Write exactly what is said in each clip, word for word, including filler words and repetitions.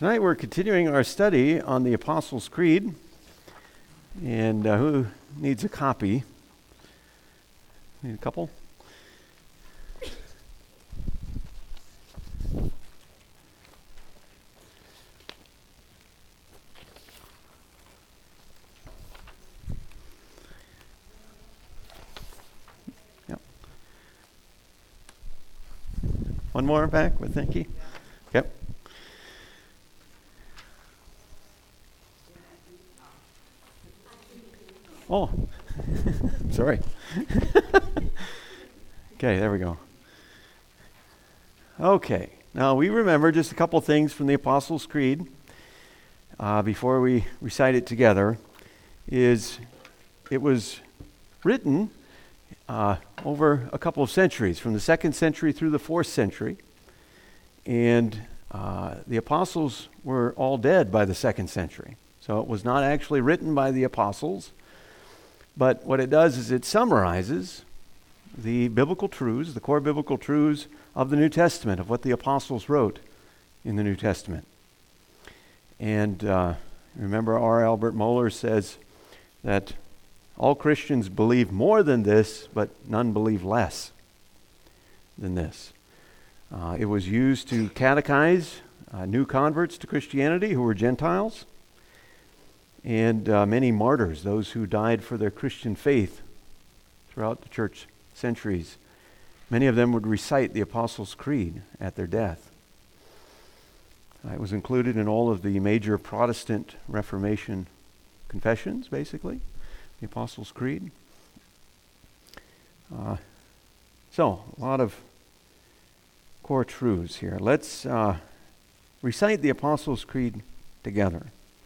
Tonight we're continuing our study on the Apostles' Creed. And uh, who needs a copy? Need a couple? Yep. One more back with thank you. Yep. Oh, sorry. Okay, there we go. Okay, now we remember just a couple things from the Apostles' Creed uh, before we recite it together. Is it was written uh, over a couple of centuries, from the second century through the fourth century, and uh, the apostles were all dead by the second century. So it was not actually written by the apostles. But what it does is it summarizes the biblical truths, the core biblical truths of the New Testament, of what the apostles wrote in the New Testament. And uh, remember, R. Albert Mohler says that all Christians believe more than this, but none believe less than this. Uh, it was used to catechize uh, new converts to Christianity who were Gentiles, and uh, many martyrs, those who died for their Christian faith throughout the church centuries. Many of them would recite the Apostles' Creed at their death. Uh, it was included in all of the major Protestant Reformation confessions, basically, the Apostles' Creed. Uh, so, a lot of core truths here. Let's uh, recite the Apostles' Creed together.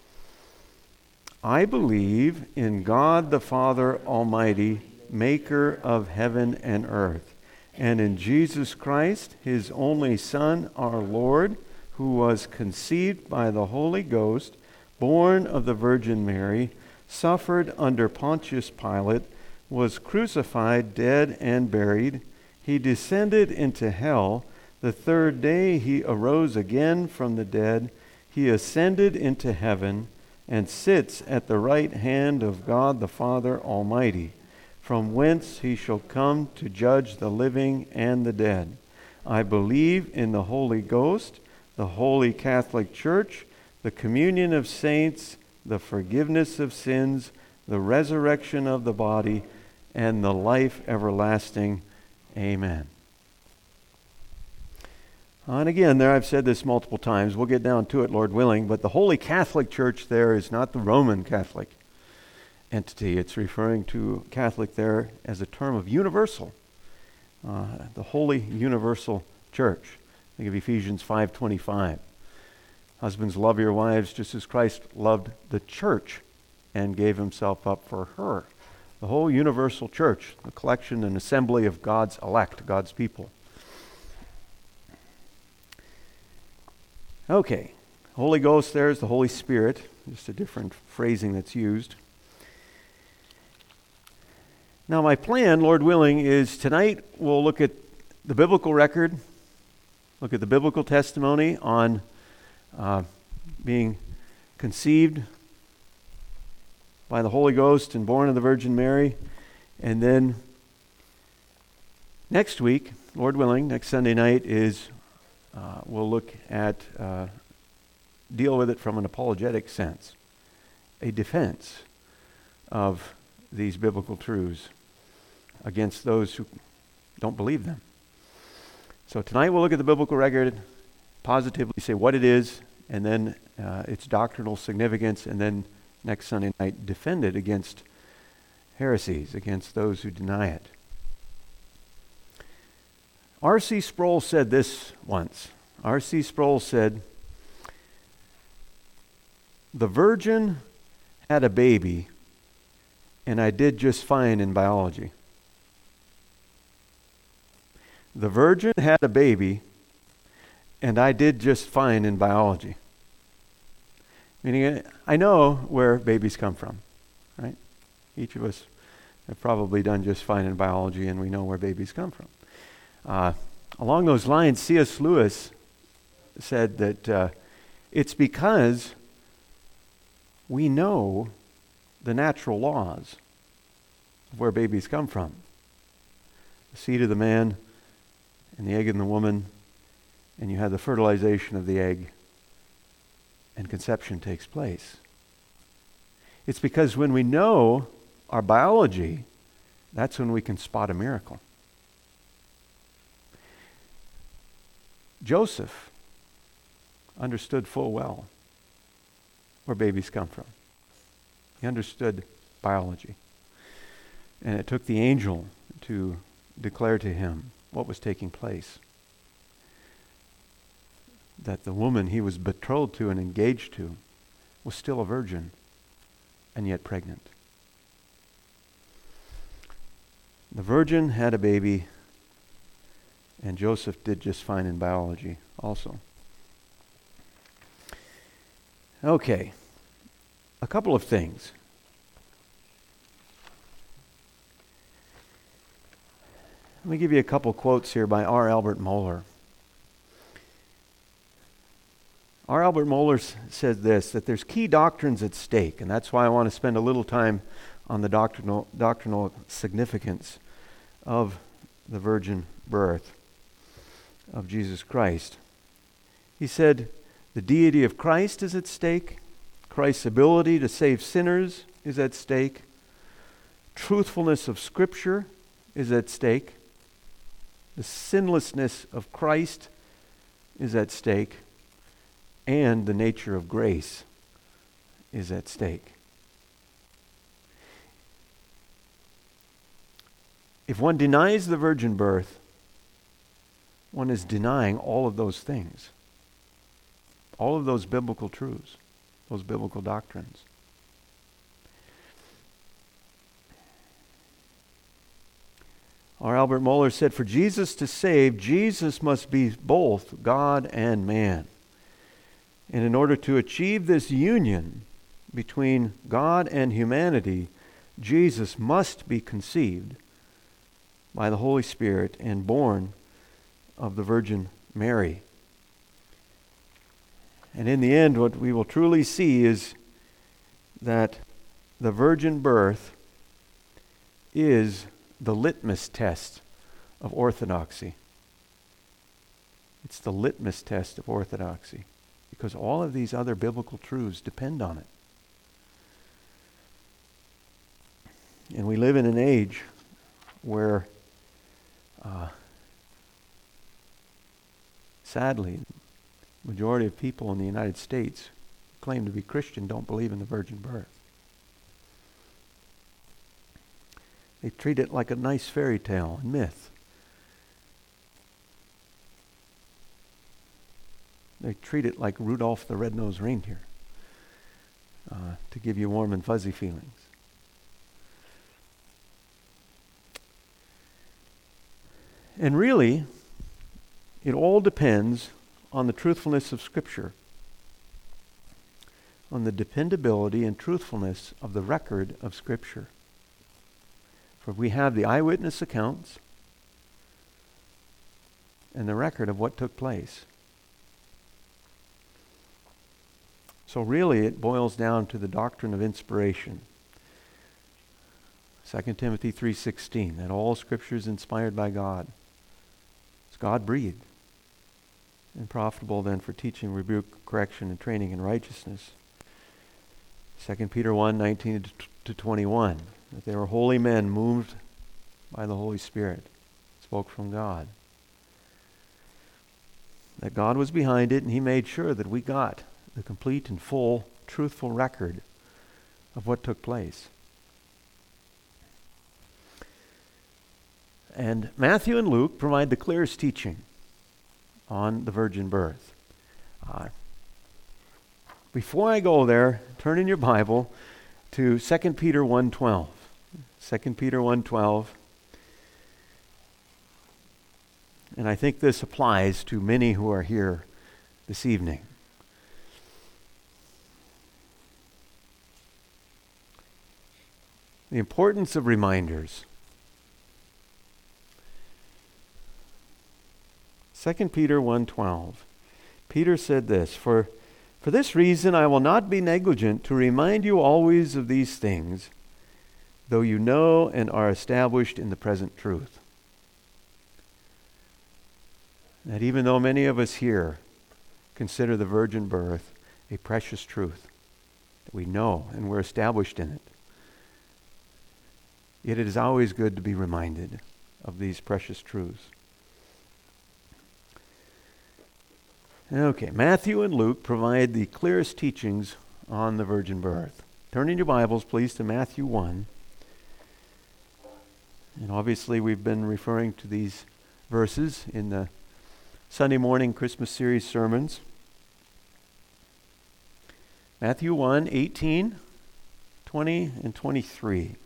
I believe in God the Father Almighty, maker of heaven and earth, and in Jesus Christ, his only Son, our Lord, who was conceived by the Holy Ghost, born of the Virgin Mary, suffered under Pontius Pilate, was crucified, dead, and buried. He descended into hell. The third day he arose again from the dead. He ascended into heaven and sits at the right hand of God the Father Almighty, from whence he shall come to judge the living and the dead. I believe in the Holy Ghost, the Holy Catholic Church, the communion of saints, the forgiveness of sins, the resurrection of the body, and the life everlasting. Amen. And again, there I've said this multiple times. We'll get down to it, Lord willing. But the Holy Catholic Church there is not the Roman Catholic entity. It's referring to Catholic there as a term of universal. Uh, the Holy Universal Church. Think of Ephesians five twenty-five. Husbands, love your wives just as Christ loved the church and gave himself up for her. The whole universal church, the collection and assembly of God's elect, God's people. Okay, Holy Ghost there is the Holy Spirit, just a different phrasing that's used. Now my plan, Lord willing, is tonight we'll look at the biblical record, look at the biblical testimony on uh, being conceived by the Holy Ghost and born of the Virgin Mary, and then next week, Lord willing, next Sunday night is Uh, we'll look at, uh, deal with it from an apologetic sense, a defense of these biblical truths against those who don't believe them. So tonight we'll look at the biblical record, positively say what it is, and then uh, its doctrinal significance, and then next Sunday night defend it against heresies, against those who deny it. R C Sproul said this once. R C Sproul said, "The Virgin had a baby, and I did just fine in biology." The Virgin had a baby, and I did just fine in biology. Meaning, I know where babies come from, right? Each of us have probably done just fine in biology, and we know where babies come from. Uh, along those lines, C S Lewis said that uh, It's because we know the natural laws of where babies come from. The seed of the man and the egg in the woman, and you have the fertilization of the egg, and conception takes place. It's because when we know our biology, that's when we can spot a miracle. Joseph understood full well where babies come from. He understood biology. And it took the angel to declare to him what was taking place. That the woman he was betrothed to and engaged to was still a virgin and yet pregnant. The virgin had a baby, and Joseph did just fine in biology also. Okay, a couple of things. Let me give you a couple quotes here by R. Albert Mohler. R. Albert Mohler s- said this, that there's key doctrines at stake, and that's why I want to spend a little time on the doctrinal, doctrinal significance of the virgin birth of Jesus Christ. He said, the deity of Christ is at stake. Christ's ability to save sinners is at stake. Truthfulness of Scripture is at stake. The sinlessness of Christ is at stake. And the nature of grace is at stake. If one denies the virgin birth, one is denying all of those things. All of those biblical truths, those biblical doctrines. R. Albert Mohler said, for Jesus to save, Jesus must be both God and man. And in order to achieve this union between God and humanity, Jesus must be conceived by the Holy Spirit and born of the Virgin Mary. And in the end, what we will truly see is that the virgin birth is the litmus test of orthodoxy. It's the litmus test of orthodoxy, because all of these other biblical truths depend on it. And we live in an age where, uh, sadly, the majority of people in the United States who claim to be Christian don't believe in the virgin birth. They treat it like a nice fairy tale and myth. They treat it like Rudolph the Red-Nosed Reindeer, uh, to give you warm and fuzzy feelings. And really, it all depends on the truthfulness of Scripture, on the dependability and truthfulness of the record of Scripture. For we have the eyewitness accounts and the record of what took place. So really it boils down to the doctrine of inspiration. Second Timothy three sixteen, that all Scripture is inspired by God. It's God-breathed and profitable then for teaching, rebuke, correction, and training in righteousness. Second Peter one nineteen to twenty-one, that they were holy men moved by the Holy Spirit, spoke from God. That God was behind it, and He made sure that we got the complete and full, truthful record of what took place. And Matthew and Luke provide the clearest teaching on the virgin birth. Uh, before I go there, turn in your Bible to Second Peter one twelve. Second Peter one twelve. And I think this applies to many who are here this evening. The importance of reminders. Second Peter one twelve. Peter said this, For, For this reason I will not be negligent to remind you always of these things, though you know and are established in the present truth. That even though many of us here consider the virgin birth a precious truth, that we know and we're established in it, yet it is always good to be reminded of these precious truths. Okay, Matthew and Luke provide the clearest teachings on the virgin birth. Turn in your Bibles, please, to Matthew one. And obviously we've been referring to these verses in the Sunday morning Christmas series sermons. Matthew one, eighteen, twenty, and twenty-three.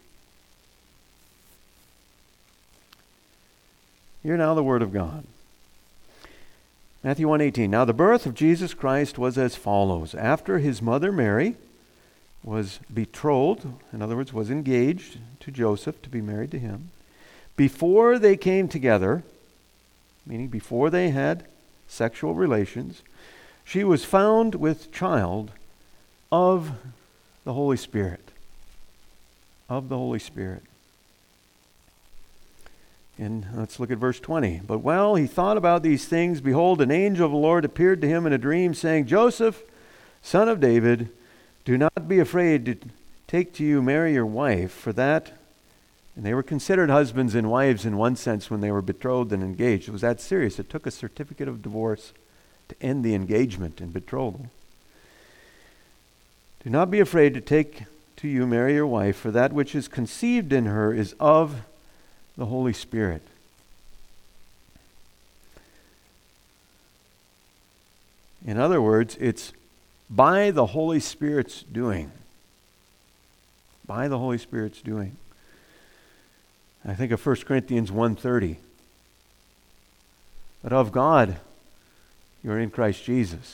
Hear now the word of God. Matthew one eighteen. Now the birth of Jesus Christ was as follows. After his mother Mary was betrothed, in other words, was engaged to Joseph to be married to him, before they came together, meaning before they had sexual relations, she was found with child of the Holy Spirit. Of the Holy Spirit. And let's look at verse twenty. But while he thought about these things, behold, an angel of the Lord appeared to him in a dream, saying, Joseph, son of David, do not be afraid to take to you Mary your wife, for that, and they were considered husbands and wives in one sense when they were betrothed and engaged. It was that serious. It took a certificate of divorce to end the engagement and betrothal. Do not be afraid to take to you Mary your wife, for that which is conceived in her is of the Holy Spirit. In other words, it's by the Holy Spirit's doing. By the Holy Spirit's doing. I think of First Corinthians one thirty. But of God, you're in Christ Jesus.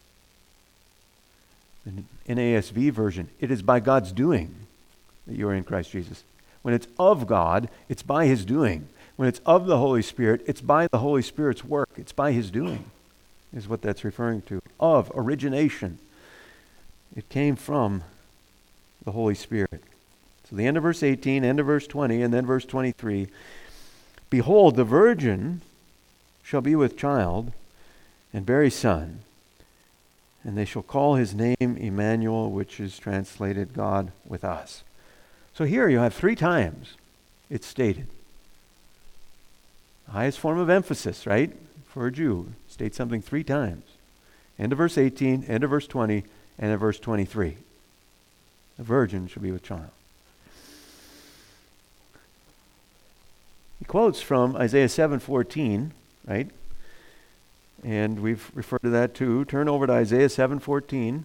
In N A S V version, it is by God's doing that you are in Christ Jesus. When it's of God, it's by his doing. When it's of the Holy Spirit, it's by the Holy Spirit's work. It's by his doing, is what that's referring to. Of, origination. It came from the Holy Spirit. So the end of verse eighteen, end of verse twenty, and then verse twenty-three. Behold, the virgin shall be with child and bear a son, and they shall call his name Emmanuel, which is translated God with us. So here you have three times it's stated. The highest form of emphasis, right? For a Jew. State something three times. End of verse eighteen, end of verse twenty, and of verse twenty-three. The virgin shall be with child. He quotes from Isaiah seven fourteen, right? And we've referred to that too. Turn over to Isaiah seven fourteen.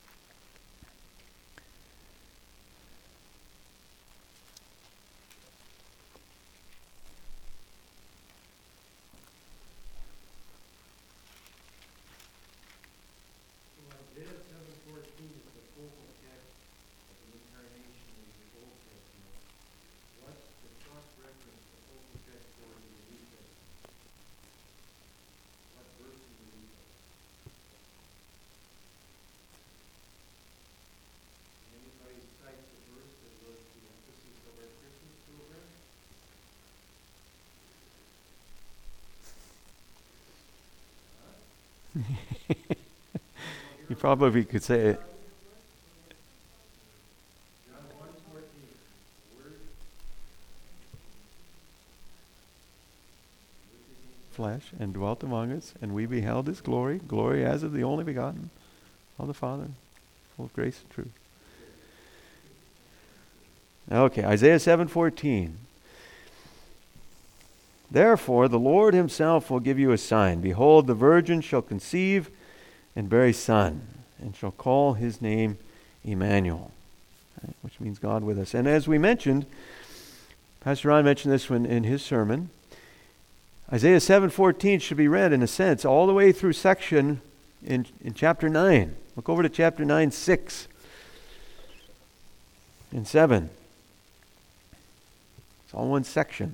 You probably could say it. Flesh and dwelt among us, and we beheld his glory, glory as of the only begotten of the Father, full of grace and truth. Okay, Isaiah seven fourteen. Therefore the Lord himself will give you a sign. Behold, the virgin shall conceive and bear a son, and shall call his name Emmanuel, right, which means God with us. And as we mentioned, Pastor Ron mentioned this one in his sermon, Isaiah seven fourteen should be read, in a sense, all the way through section in, in chapter nine. Look over to chapter nine, six and seven. It's all one section.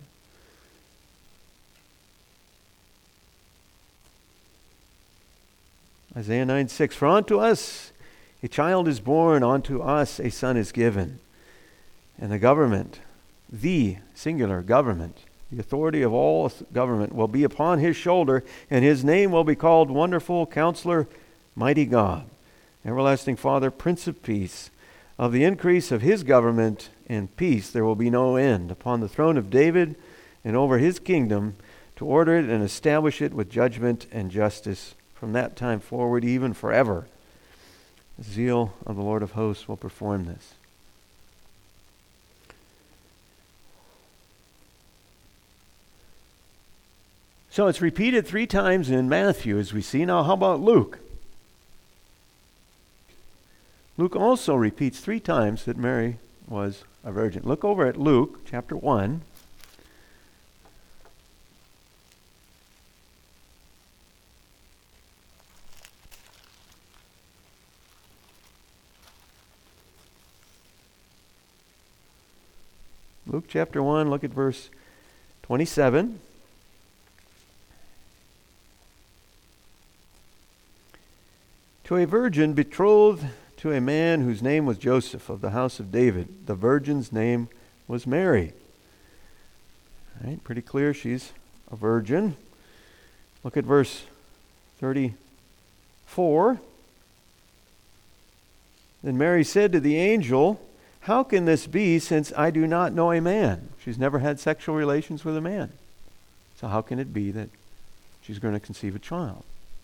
Isaiah nine six, for unto us a child is born, unto us a son is given. And the government, the singular government, the authority of all government will be upon his shoulder, and his name will be called Wonderful Counselor, Mighty God, Everlasting Father, Prince of Peace. Of the increase of his government and peace there will be no end upon the throne of David and over his kingdom, to order it and establish it with judgment and justice from that time forward, even forever. The zeal of the Lord of hosts will perform this. So it's repeated three times in Matthew, as we see. Now, how about Luke? Luke also repeats three times that Mary was a virgin. Look over at Luke chapter one. Luke chapter one, look at verse twenty-seven. To a virgin betrothed to a man whose name was Joseph, of the house of David. The virgin's name was Mary. All right, pretty clear she's a virgin. Look at verse thirty-four. Then Mary said to the angel, how can this be, since I do not know a man? She's never had sexual relations with a man. So how can it be that she's going to conceive a child?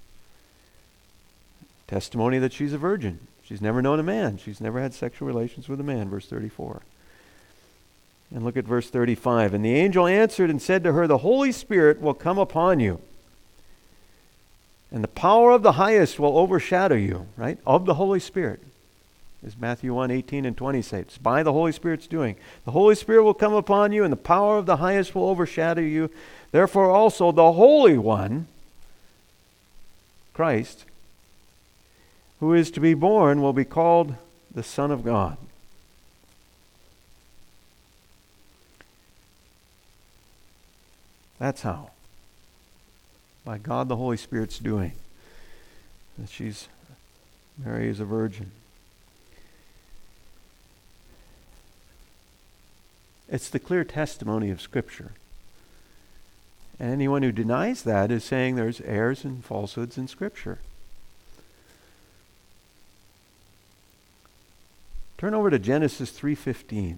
Testimony that she's a virgin. She's never known a man. She's never had sexual relations with a man, verse thirty-four. And look at verse thirty-five. And the angel answered and said to her, the Holy Spirit will come upon you, and the power of the highest will overshadow you, right? Of the Holy Spirit. As Matthew one, eighteen and twenty say, it's by the Holy Spirit's doing. The Holy Spirit will come upon you, and the power of the highest will overshadow you. Therefore also the Holy One, Christ, who is to be born, will be called the Son of God. That's how. By God the Holy Spirit's doing. That she's, Mary is a virgin. It's the clear testimony of Scripture. And anyone who denies that is saying there's errors and falsehoods in Scripture. Turn over to Genesis three fifteen.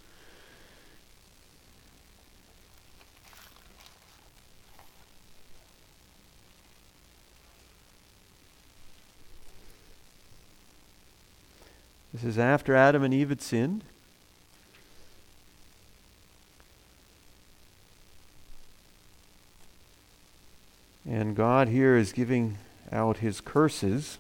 This is after Adam and Eve had sinned. And God here is giving out his curses.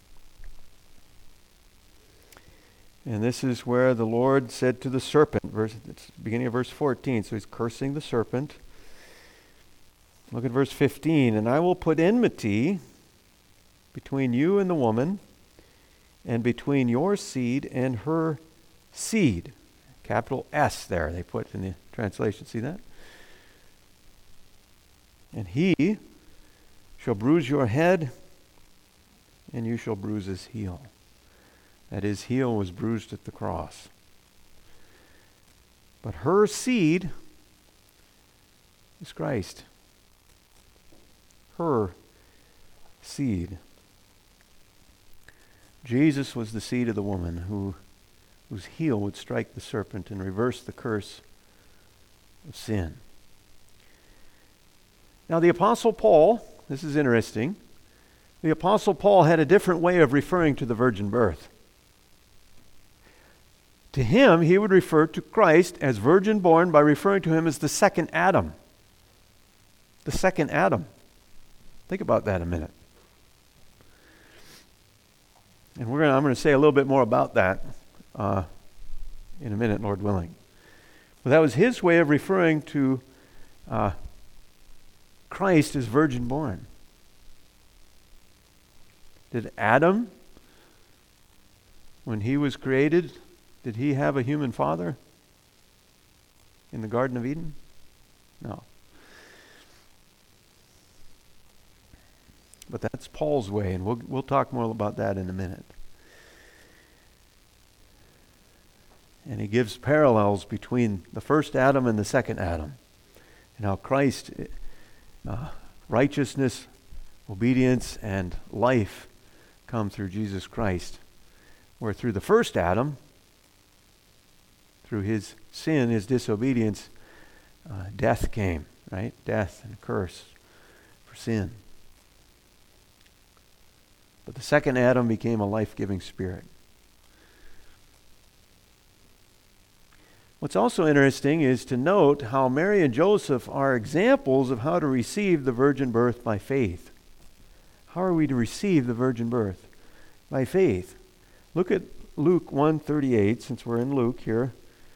And this is where the Lord said to the serpent, verse, it's the beginning of verse fourteen, so he's cursing the serpent. Look at verse fifteen. And I will put enmity between you and the woman, and between your seed and her seed. Capital S there, they put in the translation. See that? And he shall bruise your head, and you shall bruise his heel. That his heel was bruised at the cross. But her seed is Christ. Her seed. Jesus was the seed of the woman who, whose heel would strike the serpent and reverse the curse of sin. Now the Apostle Paul, this is interesting, the Apostle Paul had a different way of referring to the virgin birth. To him, he would refer to Christ as virgin born by referring to him as the second Adam. The second Adam. Think about that a minute. And we're gonna, I'm going to say a little bit more about that uh, in a minute, Lord willing. But that was his way of referring to uh, Christ as virgin born. Did Adam, when he was created, did he have a human father in the Garden of Eden? No. but that's Paul's way, and we'll we'll talk more about that in a minute. And he gives parallels between the first Adam and the second Adam, and how Christ, uh, righteousness, obedience, and life come through Jesus Christ. Where through the first Adam, through his sin, his disobedience, uh, death came, right? Death and curse for sin. But the second Adam became a life-giving spirit. What's also interesting is to note how Mary and Joseph are examples of how to receive the virgin birth by faith. How are we to receive the virgin birth? By faith. Look at Luke one thirty-eight, since we're in Luke here.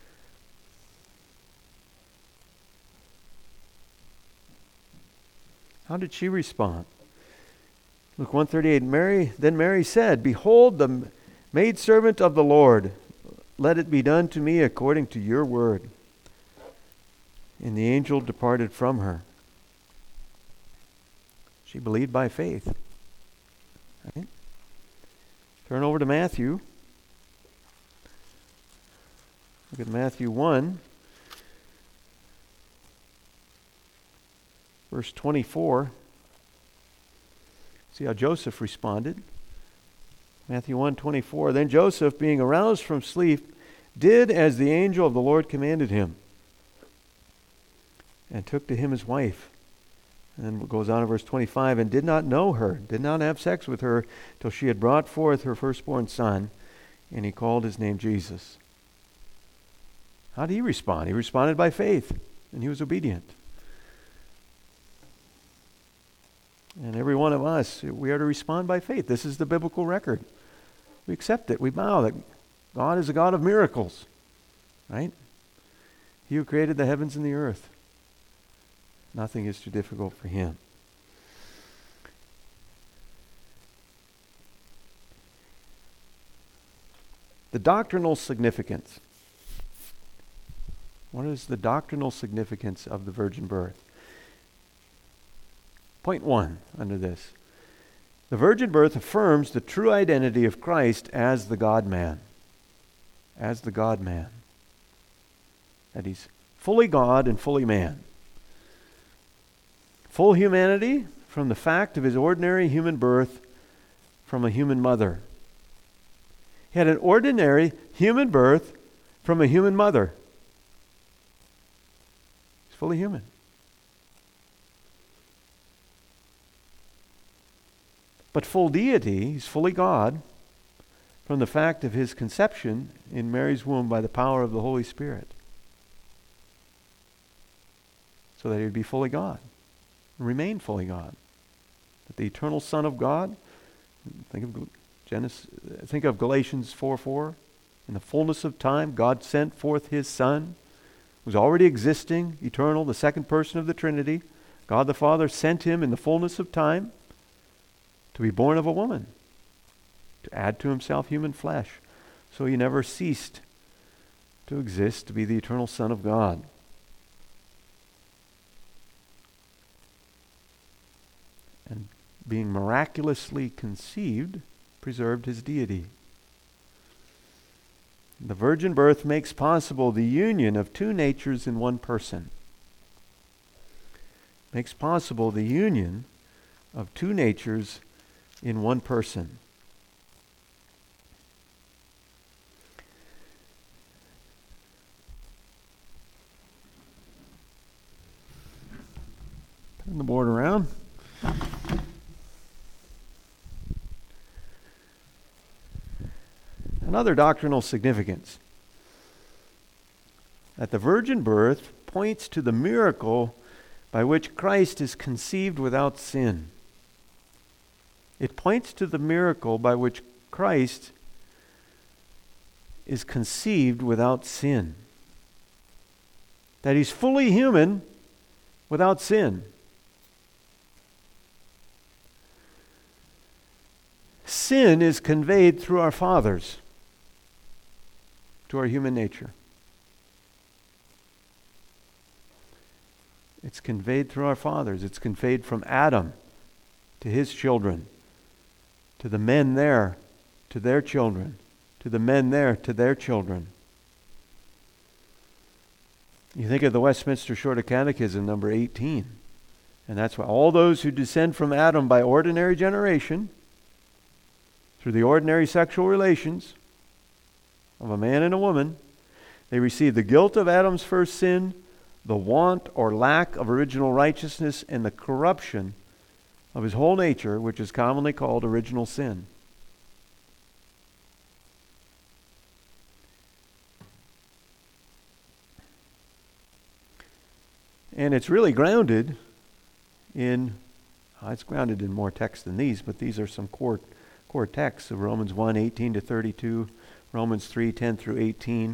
How did she respond? Luke one thirty-eight, Mary, then Mary said, "Behold, the maidservant of the Lord, let it be done to me according to your word." And the angel departed from her. She believed by faith. Right? Turn over to Matthew. Look at Matthew one, verse twenty-four. See how Joseph responded. Matthew one twenty-four. Then Joseph, being aroused from sleep, did as the angel of the Lord commanded him, and took to him his wife. And then it goes on in verse twenty-five, and did not know her, did not have sex with her, till she had brought forth her firstborn son, and he called his name Jesus. How did he respond? He responded by faith, and he was obedient. And every one of us, we are to respond by faith. This is the biblical record. We accept it. We bow that God is a God of miracles, right? He who created the heavens and the earth. Nothing is too difficult for him. The doctrinal significance. What is the doctrinal significance of the virgin birth? Point one under this. The virgin birth affirms the true identity of Christ as the God-man. As the God-man. That he's fully God and fully man. Full humanity from the fact of his ordinary human birth from a human mother. He had an ordinary human birth from a human mother. He's fully human. But full deity, he's fully God, from the fact of his conception in Mary's womb by the power of the Holy Spirit. So that he would be fully God, and remain fully God. That the eternal Son of God, think of Genesis, think of Galatians four four, in the fullness of time, God sent forth his Son, who was already existing, eternal, the second person of the Trinity. God the Father sent him in the fullness of time to be born of a woman, to add to himself human flesh. So he never ceased to exist, to be the eternal Son of God. And being miraculously conceived, preserved his deity. The virgin birth makes possible the union of two natures in one person. Makes possible the union of two natures in one person. Turn the board around. Another doctrinal significance. That the virgin birth points to the miracle by which Christ is conceived without sin. It points to the miracle by which Christ is conceived without sin. That he's fully human without sin. Sin is conveyed through our fathers to our human nature. It's conveyed through our fathers. It's conveyed from Adam to his children, to the men there, to their children, to the men there, to their children. You think of the Westminster Shorter Catechism, number eighteen, and that's why all those who descend from Adam by ordinary generation, through the ordinary sexual relations of a man and a woman, they receive the guilt of Adam's first sin, the want or lack of original righteousness, and the corruption of his whole nature, which is commonly called original sin. And it's really grounded in, uh, it's grounded in more texts than these, but these are some core core texts of Romans one, eighteen to thirty-two, Romans three, ten through eighteen,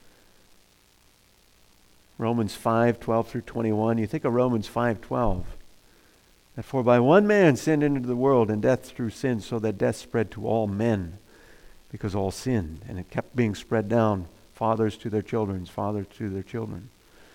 Romans five, twelve through twenty-one. You think of Romans five, twelve. That for by one man sin entered the world, and death through sin, so that death spread to all men, because all sinned. And it kept being spread down, fathers to their children, fathers to their children.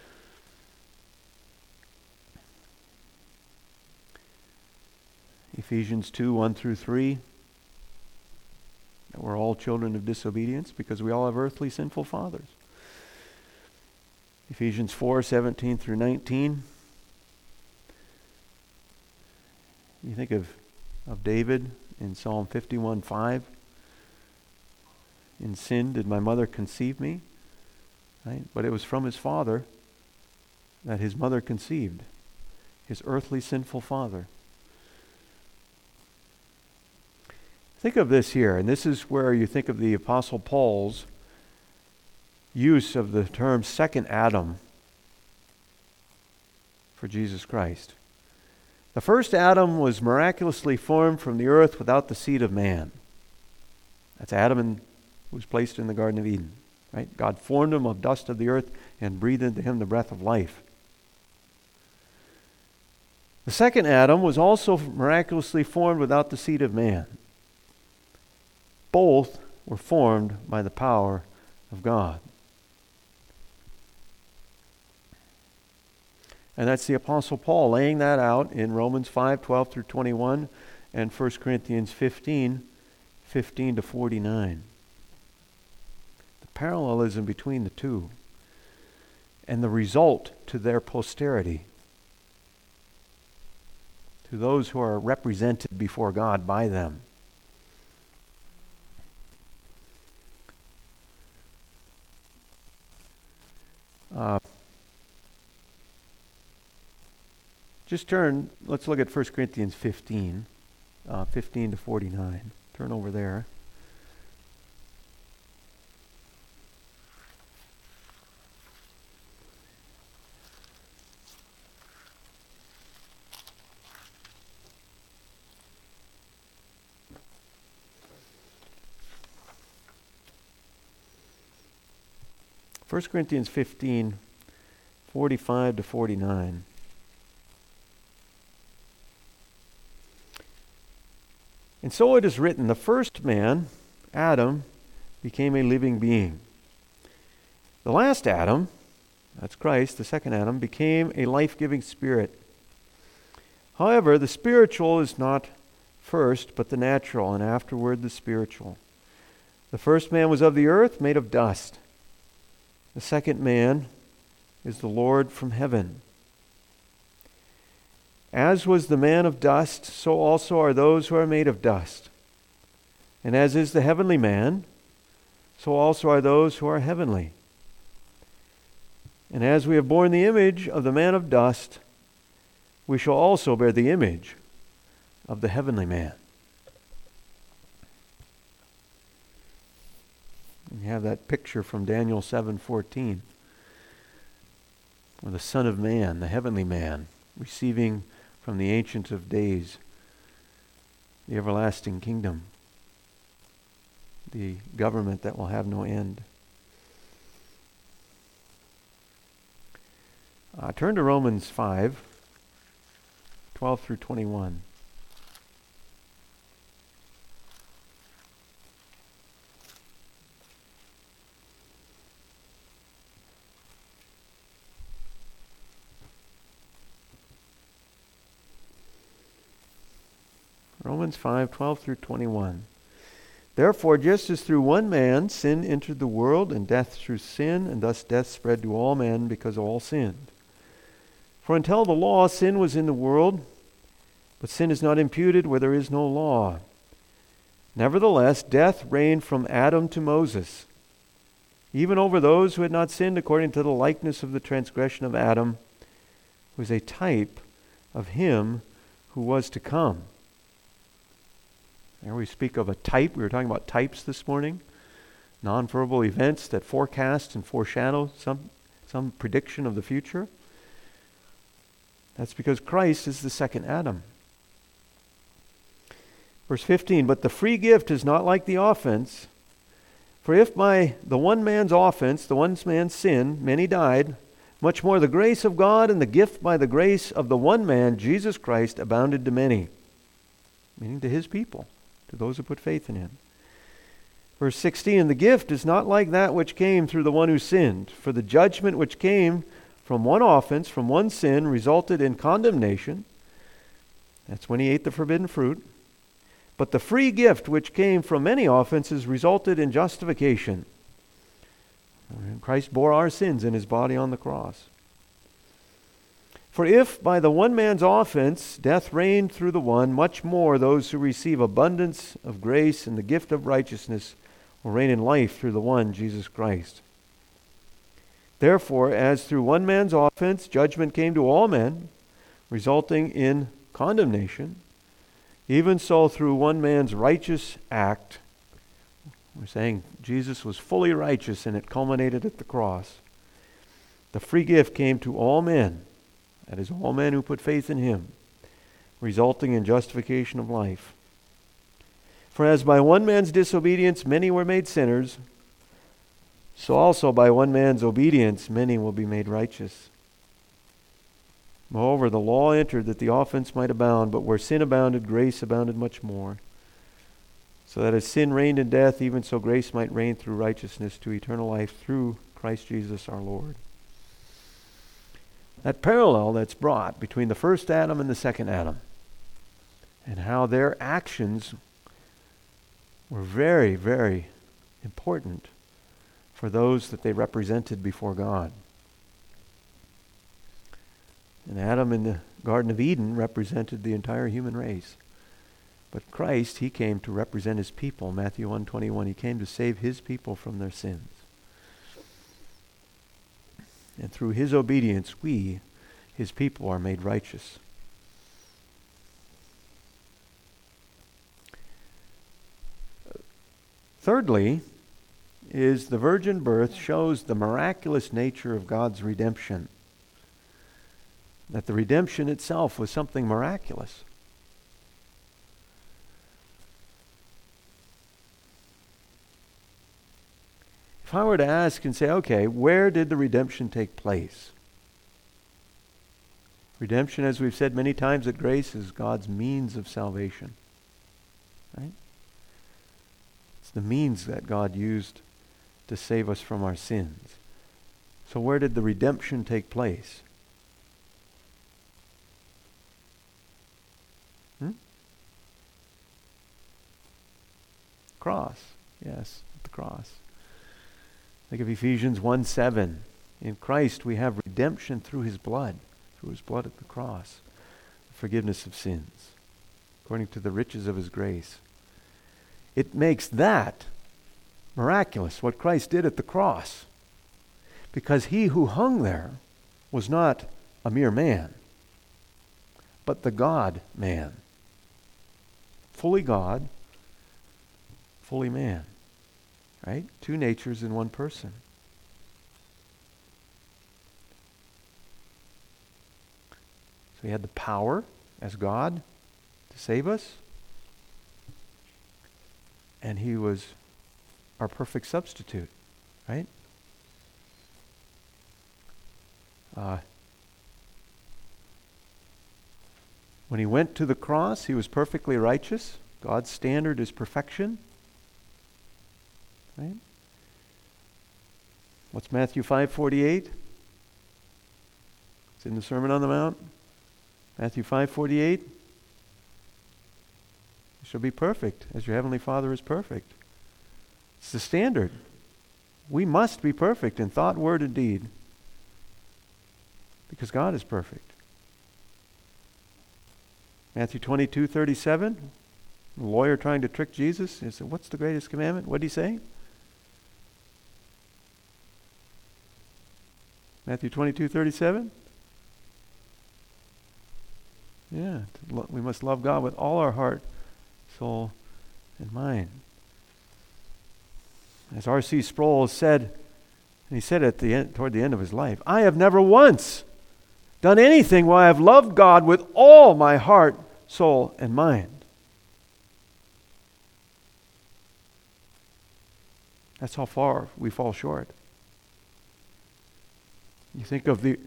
Ephesians two, one through three. That we're all children of disobedience because we all have earthly sinful fathers. Ephesians four, seventeen through nineteen. You think of, of David in Psalm fifty-one, five. In sin did my mother conceive me. Right? But it was from his father that his mother conceived. His earthly sinful father. Think of this here, and this is where you think of the Apostle Paul's use of the term second Adam for Jesus Christ. The first Adam was miraculously formed from the earth without the seed of man. That's Adam and, who was placed in the Garden of Eden. Right? God formed him of dust of the earth and breathed into him the breath of life. The second Adam was also miraculously formed without the seed of man. Both were formed by the power of God. And that's the Apostle Paul laying that out in Romans five, twelve through twenty-one and First Corinthians fifteen, fifteen to forty-nine. The parallelism between the two and the result to their posterity, to those who are represented before God by them. Uh, just turn, let's look at First Corinthians fifteen, uh, fifteen to forty-nine. Turn over there. First Corinthians fifteen, forty-five to forty-nine. And so it is written, the first man, Adam, became a living being. The last Adam, that's Christ, the second Adam, became a life-giving spirit. However, the spiritual is not first, but the natural, and afterward the spiritual. The first man was of the earth, made of dust. The second man is the Lord from heaven. As was the man of dust, so also are those who are made of dust. And as is the heavenly man, so also are those who are heavenly. And as we have borne the image of the man of dust, we shall also bear the image of the heavenly man. You have that picture from Daniel seven fourteen, where the Son of Man, the heavenly man, receiving from the Ancient of Days the everlasting kingdom, the government that will have no end. Uh, turn to Romans five, twelve through twenty-one. Romans five, twelve through twenty-one. Therefore, just as through one man sin entered the world, and death through sin, and thus death spread to all men because all sinned. For until the law, sin was in the world, but sin is not imputed where there is no law. Nevertheless, death reigned from Adam to Moses, even over those who had not sinned according to the likeness of the transgression of Adam, who is a type of him who was to come. There we speak of a type. We were talking about types this morning. Non-verbal events that forecast and foreshadow some, some prediction of the future. That's because Christ is the second Adam. Verse fifteen, but the free gift is not like the offense. For if by the one man's offense, the one man's sin, many died, much more the grace of God and the gift by the grace of the one man, Jesus Christ, abounded to many. Meaning to his people, to those who put faith in him. Verse sixteen, the gift is not like that which came through the one who sinned. For the judgment which came from one offense, from one sin, resulted in condemnation. That's when he ate the forbidden fruit. But the free gift which came from many offenses resulted in justification. Christ bore our sins in his body on the cross. For if by the one man's offense death reigned through the one, much more those who receive abundance of grace and the gift of righteousness will reign in life through the one, Jesus Christ. Therefore, as through one man's offense judgment came to all men, resulting in condemnation, even so through one man's righteous act, we're saying Jesus was fully righteous and it culminated at the cross, the free gift came to all men, that is, all men who put faith in him, resulting in justification of life. For as by one man's disobedience many were made sinners, so also by one man's obedience many will be made righteous. Moreover, the law entered that the offense might abound, but where sin abounded, grace abounded much more. So that as sin reigned in death, even so grace might reign through righteousness to eternal life through Christ Jesus our Lord. That parallel that's brought between the first Adam and the second Adam, and how their actions were very, very important for those that they represented before God. And Adam in the Garden of Eden represented the entire human race. But Christ, he came to represent his people. Matthew one twenty-one, he came to save his people from their sins. And through his obedience, we, his people, are made righteous. Thirdly, is the virgin birth shows the miraculous nature of God's redemption. That the redemption itself was something miraculous. If I were to ask and say, okay, where did the redemption take place? Redemption, as we've said many times at Grace, is God's means of salvation. Right? It's the means that God used to save us from our sins. So where did the redemption take place? Hmm? Cross. Yes, the cross. Think of Ephesians one seven. In Christ we have redemption through his blood, through his blood at the cross, the forgiveness of sins, according to the riches of his grace. It makes that miraculous, what Christ did at the cross, because he who hung there was not a mere man, but the God-man. Fully God, fully man. Right? Two natures in one person. So he had the power as God to save us. And he was our perfect substitute. Right? Uh, when he went to the cross, he was perfectly righteous. God's standard is perfection. Right? What's Matthew five forty-eight? It's in the Sermon on the Mount. Matthew five forty-eight. shall be perfect, as your heavenly Father is perfect. It's the standard. We must be perfect in thought, word, and deed, because God is perfect. Matthew twenty-two thirty-seven, the lawyer trying to trick Jesus. He said, what's the greatest commandment? What did he say? Matthew twenty-two thirty-seven. Yeah, we must love God with all our heart, soul, and mind. As R C Sproul said, and he said at the end, toward the end of his life, I have never once done anything where I have loved God with all my heart, soul, and mind. That's how far we fall short. You think of the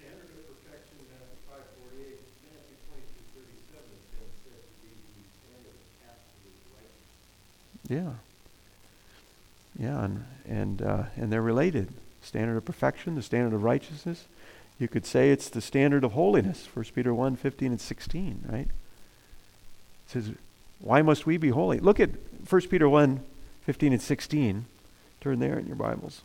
Yeah. Yeah, and and uh, and they're related. Standard of perfection, the standard of righteousness. You could say it's the standard of holiness. First Peter one, fifteen and sixteen, right? It says, why must we be holy? Look at First Peter one, fifteen and sixteen. Turn there in your Bibles.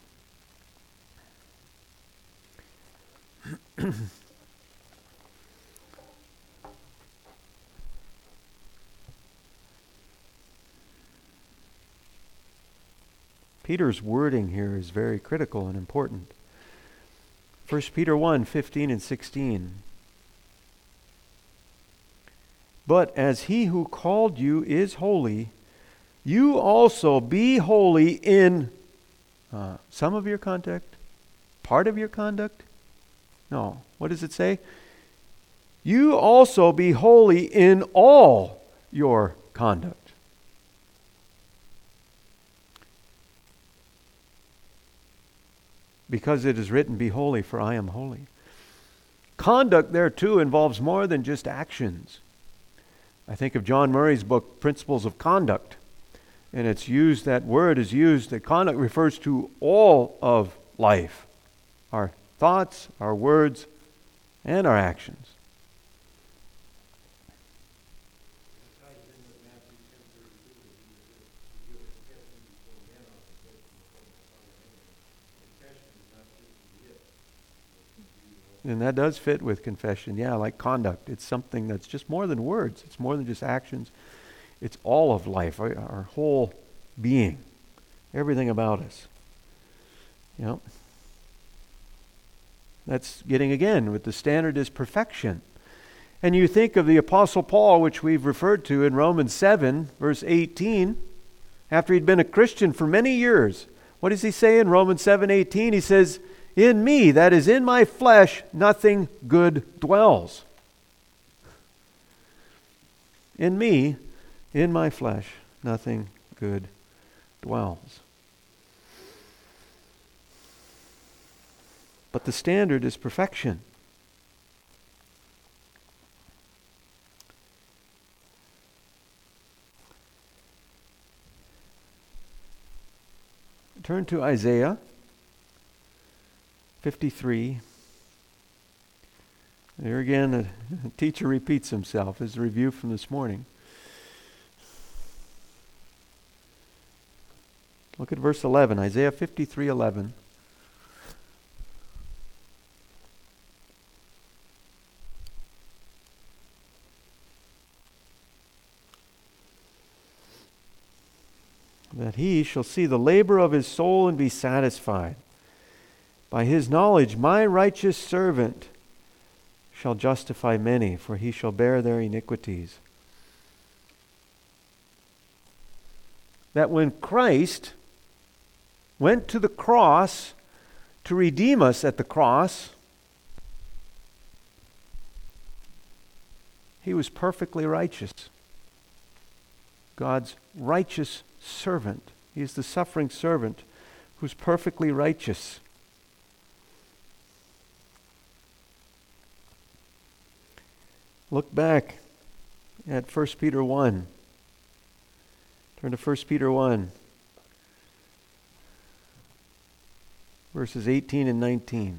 Peter's wording here is very critical and important. First Peter one, fifteen and sixteen. But as he who called you is holy, you also be holy in uh, some of your conduct, part of your conduct. No, what does it say? You also be holy in all your conduct. Because it is written, be holy, for I am holy. Conduct there too involves more than just actions. I think of John Murray's book, Principles of Conduct. And it's used, that word is used, that conduct refers to all of life. Our thoughts, our words, and our actions. And that does fit with confession. Yeah, like conduct. It's something that's just more than words. It's more than just actions. It's all of life, our, our whole being, everything about us. Yep. That's getting again with the standard is perfection. And you think of the Apostle Paul, which we've referred to in Romans seven, verse eighteen, after he'd been a Christian for many years. What does he say in Romans seven eighteen? He says, in me, that is in my flesh, nothing good dwells. In me, in my flesh, nothing good dwells. But the standard is perfection. Turn to Isaiah fifty-three. There again, the teacher repeats himself. His review from this morning. Look at verse eleven, Isaiah fifty-three eleven. That he shall see the labor of his soul and be satisfied. By his knowledge, my righteous servant shall justify many, for he shall bear their iniquities. That when Christ went to the cross to redeem us at the cross, he was perfectly righteous. God's righteous servant. He is the suffering servant who's perfectly righteous. Look back at First Peter one. Turn to First Peter one, verses eighteen and nineteen.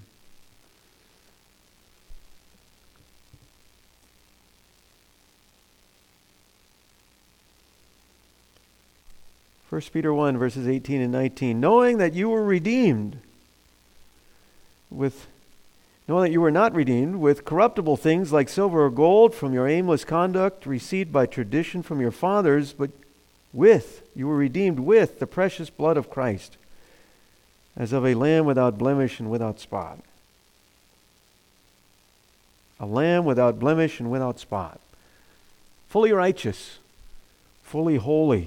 First Peter one, verses eighteen and nineteen. Knowing that you were redeemed with, knowing that you were not redeemed with corruptible things like silver or gold from your aimless conduct received by tradition from your fathers, but with, you were redeemed with the precious blood of Christ, as of a lamb without blemish and without spot. A lamb without blemish and without spot. Fully righteous, fully holy.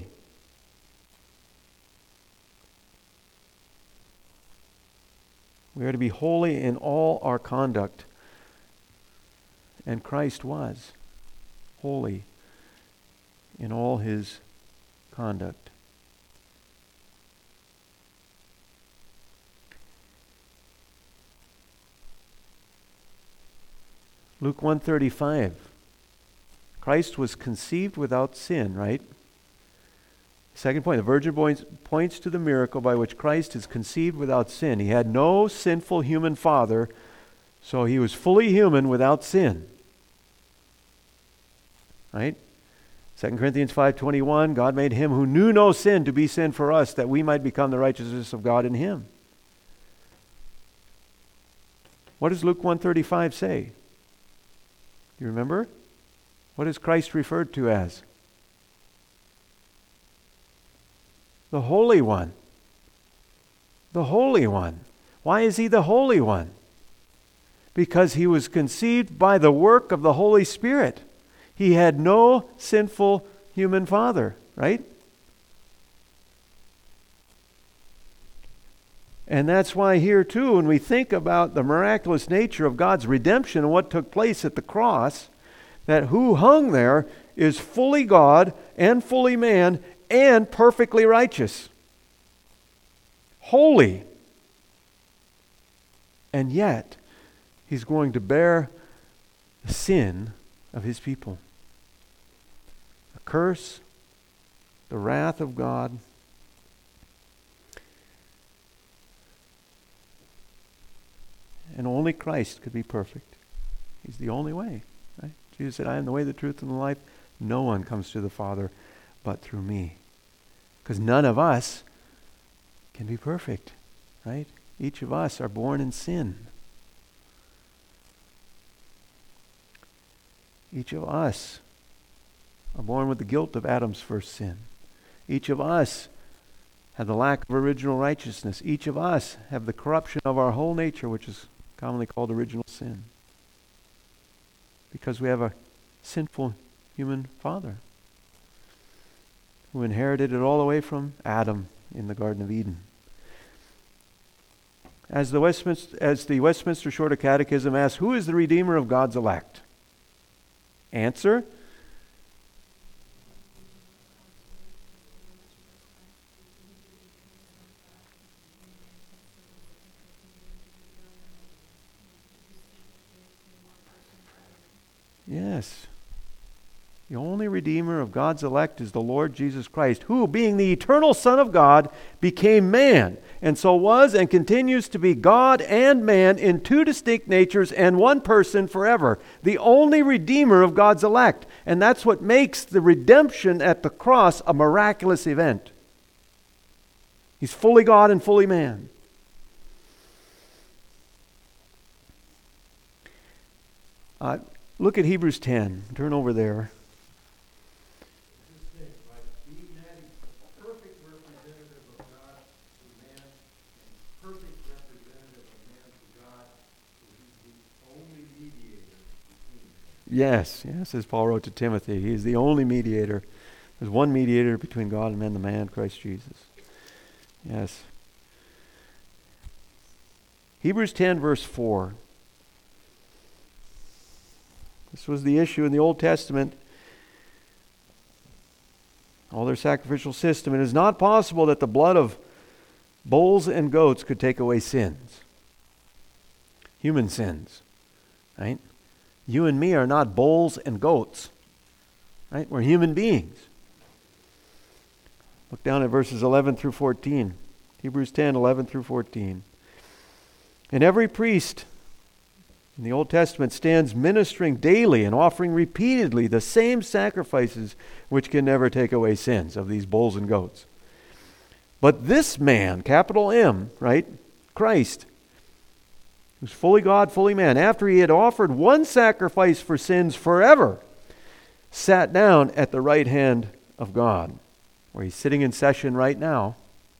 We are to be holy in all our conduct. And Christ was holy in all his conduct. Luke one thirty-five. Christ was conceived without sin, right? Second point, the virgin points, points to the miracle by which Christ is conceived without sin. He had no sinful human father, so he was fully human without sin. Right? Second Corinthians five twenty-one, God made him who knew no sin to be sin for us, that we might become the righteousness of God in him. What does Luke one thirty-five say? Do you remember? What is Christ referred to as? The Holy One. The Holy One. Why is he the Holy One? Because he was conceived by the work of the Holy Spirit. He had no sinful human father, right? And that's why here too, when we think about the miraculous nature of God's redemption and what took place at the cross, that who hung there is fully God and fully man and perfectly righteous. Holy. And yet, he's going to bear the sin of his people. The curse, the wrath of God. And only Christ could be perfect. He's the only way. Right? Jesus said, I am the way, the truth, and the life. No one comes to the Father but through me. Because none of us can be perfect. Right? Each of us are born in sin. Each of us are born with the guilt of Adam's first sin. Each of us have the lack of original righteousness. Each of us have the corruption of our whole nature, which is commonly called original sin. Because we have a sinful human father who inherited it all the way from Adam in the Garden of Eden. As the Westminster, as the Westminster Shorter Catechism asks, who is the Redeemer of God's elect? Answer: yes. The only Redeemer of God's elect is the Lord Jesus Christ, who, being the eternal Son of God, became man, and so was and continues to be God and man in two distinct natures and one person forever. The only Redeemer of God's elect. And that's what makes the redemption at the cross a miraculous event. He's fully God and fully man. Uh, look at Hebrews ten. Turn over there. Yes, yes, as Paul wrote to Timothy, he is the only mediator. There's one mediator between God and man, the man, Christ Jesus. Yes. Hebrews ten, verse four. This was the issue in the Old Testament. All their sacrificial system. It is not possible that the blood of bulls and goats could take away sins. Human sins. Right? You and me are not bulls and goats. Right? We're human beings. Look down at verses eleven through fourteen. Hebrews ten, eleven through fourteen. And every priest in the Old Testament stands ministering daily and offering repeatedly the same sacrifices which can never take away sins of these bulls and goats. But this man, capital M, right? Christ, who's fully God, fully man, after he had offered one sacrifice for sins forever, sat down at the right hand of God, where he's sitting in session right now.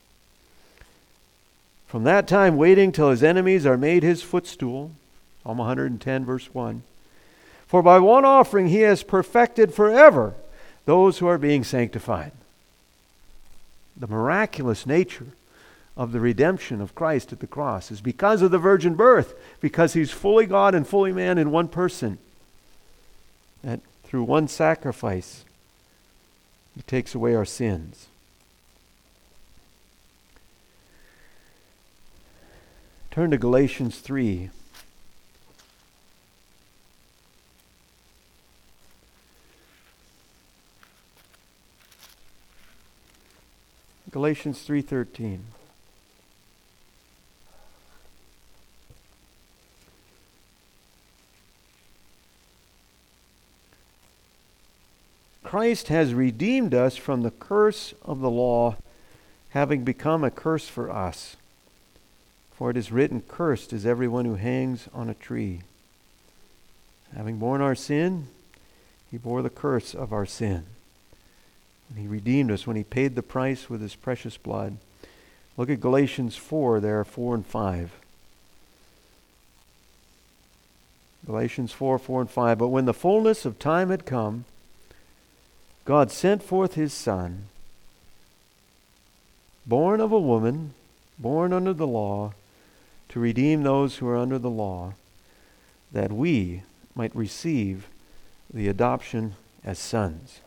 From that time, waiting till his enemies are made his footstool. Psalm one hundred ten, verse one. For by one offering he has perfected forever those who are being sanctified. The miraculous nature of the redemption of Christ at the cross is because of the virgin birth, because he's fully God and fully man in one person. That through one sacrifice, he takes away our sins. Turn to Galatians three. Galatians three thirteen. Christ has redeemed us from the curse of the law, having become a curse for us. For it is written, cursed is everyone who hangs on a tree. Having borne our sin, he bore the curse of our sin. And he redeemed us when he paid the price with his precious blood. Look at Galatians four there, four and five. Galatians four, four and five. But when the fullness of time had come, God sent forth his Son, born of a woman, born under the law, to redeem those who are under the law, that we might receive the adoption as sons.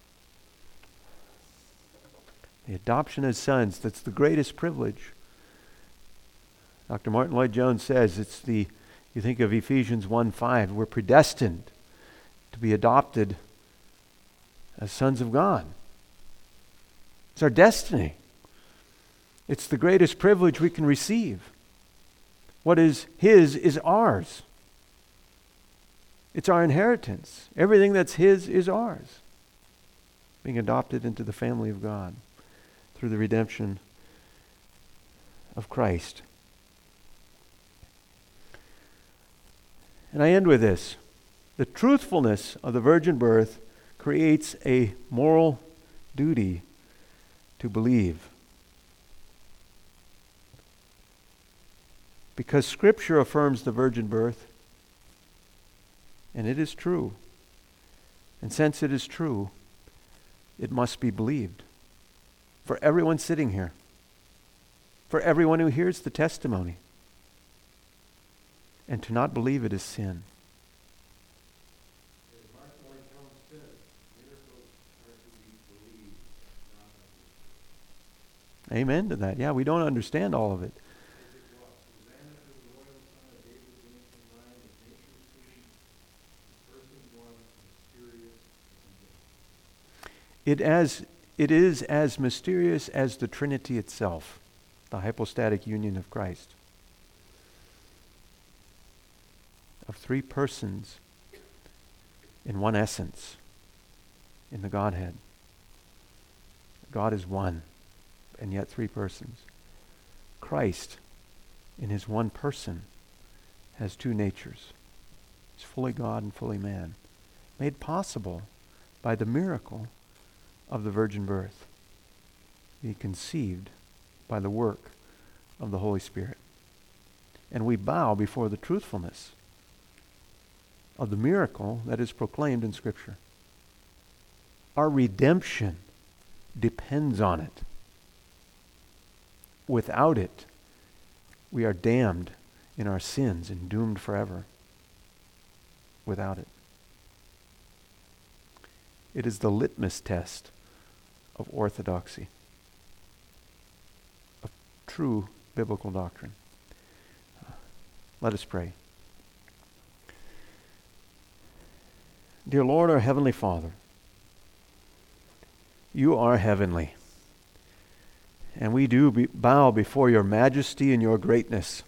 The adoption as sons, that's the greatest privilege. Doctor Martin Lloyd-Jones says it's the, you think of Ephesians one five, we're predestined to be adopted as sons of God. It's our destiny. It's the greatest privilege we can receive. What is his is ours. It's our inheritance. Everything that's his is ours. Being adopted into the family of God through the redemption of Christ. And I end with this. The truthfulness of the virgin birth creates a moral duty to believe. Because Scripture affirms the virgin birth, and it is true. And since it is true, it must be believed. For everyone sitting here, for everyone who hears the testimony. And to not believe it is sin. Amen to that. Yeah, we don't understand all of it. It as it is as mysterious as the Trinity itself, the hypostatic union of Christ. Of three persons in one essence, in the Godhead. God is one, and yet three persons. Christ, in his one person, has two natures. He's fully God and fully man, made possible by the miracle of the virgin birth, being conceived by the work of the Holy Spirit. And we bow before the truthfulness of the miracle that is proclaimed in Scripture. Our redemption depends on it. Without it, we are damned in our sins and doomed forever. Without it. It is the litmus test of orthodoxy, of true biblical doctrine. Uh, let us pray. Dear Lord, our Heavenly Father, you are heavenly, and we do be- bow before your majesty and your greatness.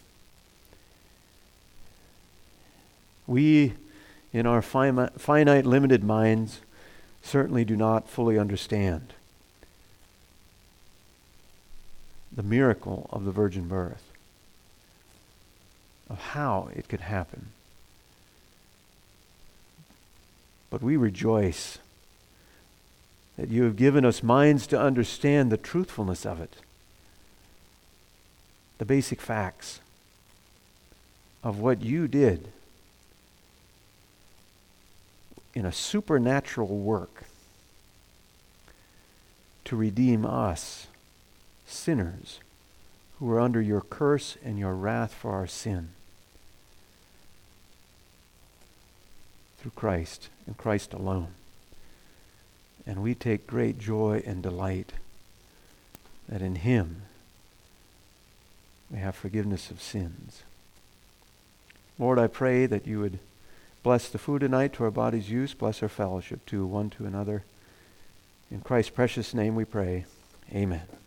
We, in our fi- finite, limited minds, certainly do not fully understand the miracle of the virgin birth, of how it could happen. But we rejoice that you have given us minds to understand the truthfulness of it, the basic facts of what you did in a supernatural work to redeem us, sinners, who are under your curse and your wrath for our sin. Through Christ and Christ alone. And we take great joy and delight that in Him we have forgiveness of sins. Lord, I pray that you would bless the food tonight to our body's use, bless our fellowship to one to another. In Christ's precious name we pray. Amen.